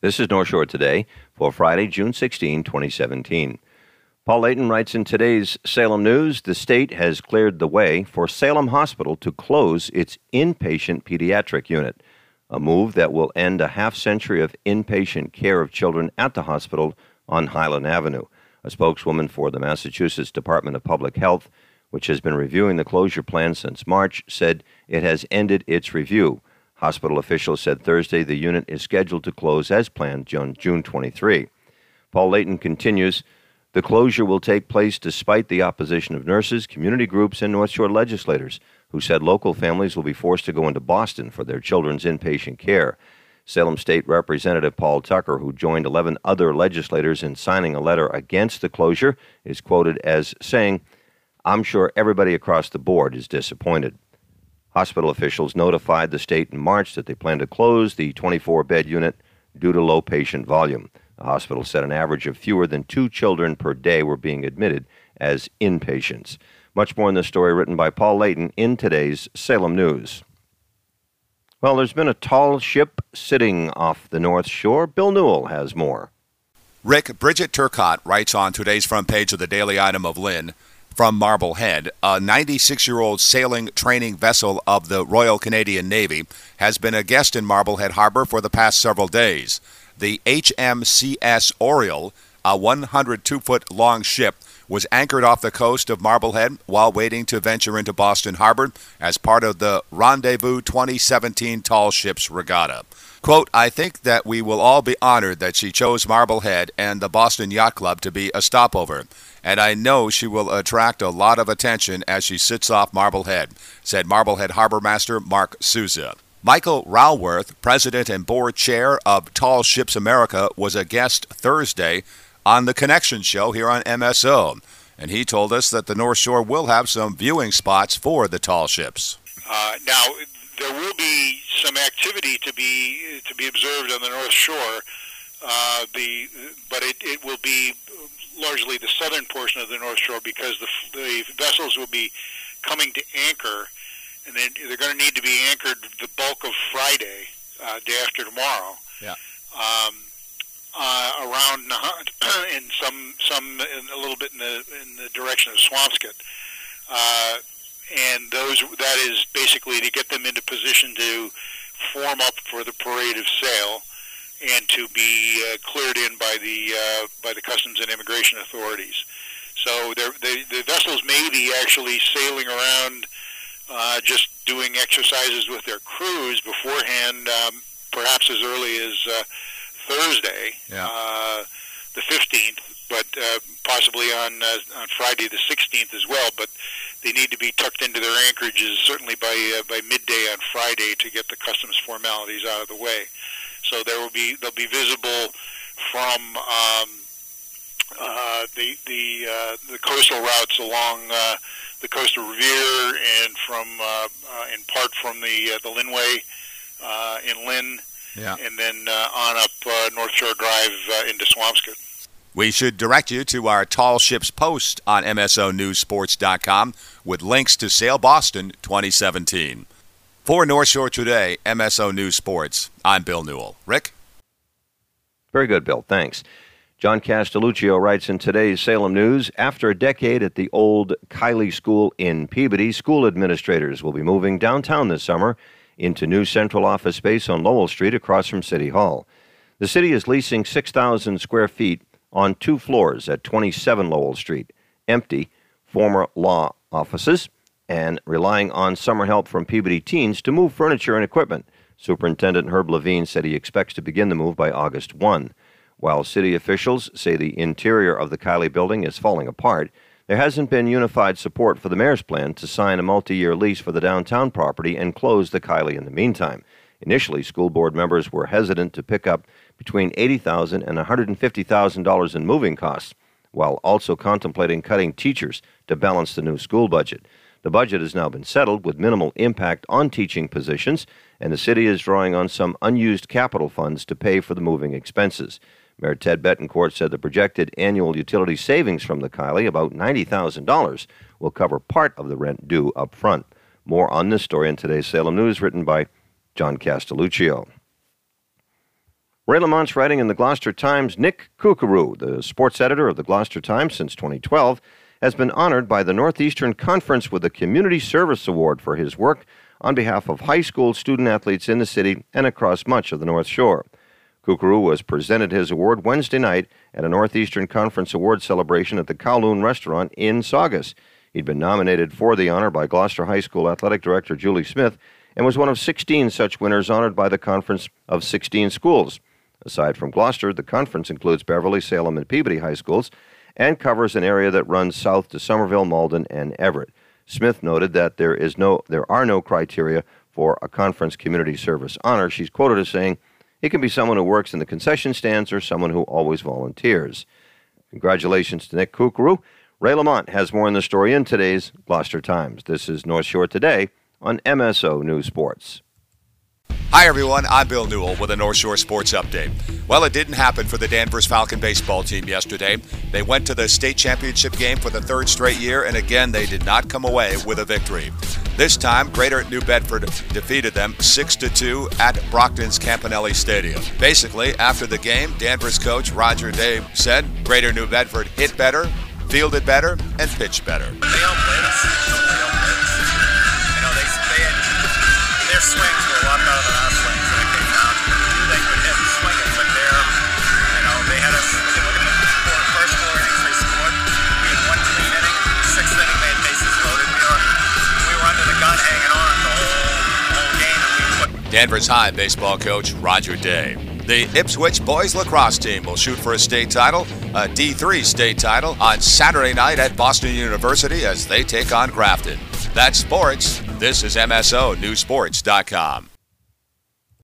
This is North Shore Today for Friday, June 16, 2017. Paul Layton writes in today's Salem News, the state has cleared the way for Salem Hospital to close its inpatient pediatric unit, a move that will end a half-century of inpatient care of children at the hospital on Highland Avenue. A spokeswoman for the Massachusetts Department of Public Health, which has been reviewing the closure plan since March, said it has ended its review. Hospital officials said Thursday the unit is scheduled to close as planned June 23. Paul Layton continues, the closure will take place despite the opposition of nurses, community groups, and North Shore legislators, who said local families will be forced to go into Boston for their children's inpatient care. Salem State Representative Paul Tucker, who joined 11 other legislators in signing a letter against the closure, is quoted as saying, I'm sure everybody across the board is disappointed. Hospital officials notified the state in March that they plan to close the 24-bed unit due to low patient volume. The hospital said an average of fewer than 2 children per day were being admitted as inpatients. Much more in this story written by Paul Layton in today's Salem News. Well, there's been a tall ship sitting off the North Shore. Bill Newell has more. Rick, Bridget Turcott writes on today's front page of the Daily Item of Lynn, from Marblehead, a 96-year-old sailing training vessel of the Royal Canadian Navy has been a guest in Marblehead Harbor for the past several days. The HMCS Oriole, a 102-foot-long ship, was anchored off the coast of Marblehead while waiting to venture into Boston Harbor as part of the Rendezvous 2017 Tall Ships Regatta. Quote, I think that we will all be honored that she chose Marblehead and the Boston Yacht Club to be a stopover, and I know she will attract a lot of attention as she sits off Marblehead, said Marblehead Harbor Master Mark Souza. Michael Raworth, president and board chair of Tall Ships America, was a guest Thursday on the Connection Show here on MSO, and he told us that the North Shore will have some viewing spots for the tall ships. Now, there will be some activity to be observed on the North Shore, but it will be largely the southern portion of the North Shore because the vessels will be coming to anchor, and they're going to need to be anchored the bulk of Friday, day after tomorrow. Yeah. Around Nahant and some a little bit in the direction of Swampscott, and that is basically to get them into position to form up for the parade of sail and to be cleared in by the Customs and Immigration authorities. So the vessels may be actually sailing around, just doing exercises with their crews beforehand, perhaps as early as Thursday, the 15th, but possibly on Friday the 16th as well. But they need to be tucked into their anchorages certainly by midday on Friday to get the customs formalities out of the way. So they'll be visible from the coastal routes along the coastal Revere and from in part from the Linway in Lynn. Yeah. And then on up North Shore Drive into Swampscott. We should direct you to our Tall Ships post on MSONewsSports.com with links to Sail Boston 2017. For North Shore Today, MSO News Sports, I'm Bill Newell. Rick? Very good, Bill. Thanks. John Castelluccio writes in today's Salem News, after a decade at the old Kiley School in Peabody, school administrators will be moving downtown this summer into new central office space on Lowell Street across from City Hall. The city is leasing 6,000 square feet on 2 floors at 27 Lowell Street, empty former law offices, and relying on summer help from Peabody teens to move furniture and equipment. Superintendent Herb Levine said he expects to begin the move by August 1. While city officials say the interior of the Kiley building is falling apart, there hasn't been unified support for the mayor's plan to sign a multi-year lease for the downtown property and close the Kiley in the meantime. Initially, school board members were hesitant to pick up between $80,000 and $150,000 in moving costs, while also contemplating cutting teachers to balance the new school budget. The budget has now been settled with minimal impact on teaching positions, and the city is drawing on some unused capital funds to pay for the moving expenses. Mayor Ted Bettencourt said the projected annual utility savings from the Kiley, about $90,000, will cover part of the rent due up front. More on this story in today's Salem News, written by John Castelluccio. Ray Lamont's writing in the Gloucester Times. Nick Kukuru, the sports editor of the Gloucester Times since 2012, has been honored by the Northeastern Conference with a Community Service Award for his work on behalf of high school student athletes in the city and across much of the North Shore. Kukuru was presented his award Wednesday night at a Northeastern Conference award celebration at the Kowloon Restaurant in Saugus. He'd been nominated for the honor by Gloucester High School Athletic Director Julie Smith and was one of 16 such winners honored by the Conference of 16 schools. Aside from Gloucester, the conference includes Beverly, Salem, and Peabody high schools and covers an area that runs south to Somerville, Malden, and Everett. Smith noted that there are no criteria for a conference community service honor. She's quoted as saying, "It can be someone who works in the concession stands or someone who always volunteers." Congratulations to Nick Kukuru. Ray Lamont has more on the story in today's Gloucester Times. This is North Shore Today on MSO News Sports. Hi, everyone. I'm Bill Newell with a North Shore Sports Update. Well, it didn't happen for the Danvers Falcon baseball team yesterday. They went to the state championship game for the third straight year, and again, they did not come away with a victory. This time, Greater New Bedford defeated them 6-2 at Brockton's Campanelli Stadium. Basically, after the game, Danvers coach Roger Day said Greater New Bedford hit better, fielded better, and pitched better. They outplayed us. Their swings were a lot better than our swings, and it came down to they could hit and swing it, but they had us, for the first 4 innings they scored. We had 1 clean inning, 6th inning they had bases loaded. We were under the gun hanging on the whole game. Danvers High baseball coach Roger Day. The Ipswich boys lacrosse team will shoot for a state title, a D3 state title, on Saturday night at Boston University as they take on Grafton. That's sports. This is MSO Newsports.com.